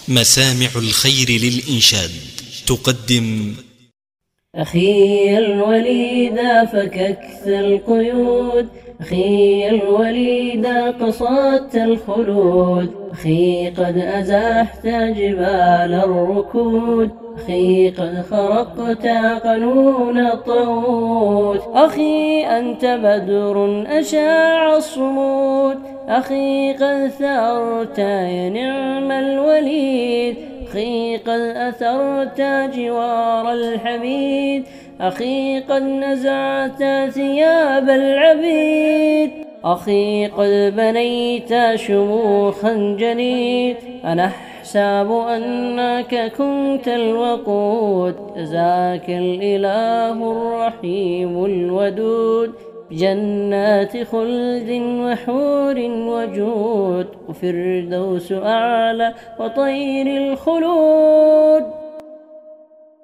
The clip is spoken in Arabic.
مسامع الخير للإنشاد تقدم: أخي الوليد فككت القيود، أخي الوليد قصدت الخلود، أخي قد أزحت جبال الركود، أخي قد خرقت قانون الطاغوت، أخي أنت بدر أشاع الصمود، أخي قد ثأرت يا نعم الوليد، أخي قد أثرت جوار الحميد، أخي قد نزعت ثياب العبيد، أخي قد بنيت شموخا جنيد، أنا أحسب أنك كنت الوقود، جزاك الإله الرحيم الودود بجنات خلد وحور وجود وفردوس أعلى وطير الخلود.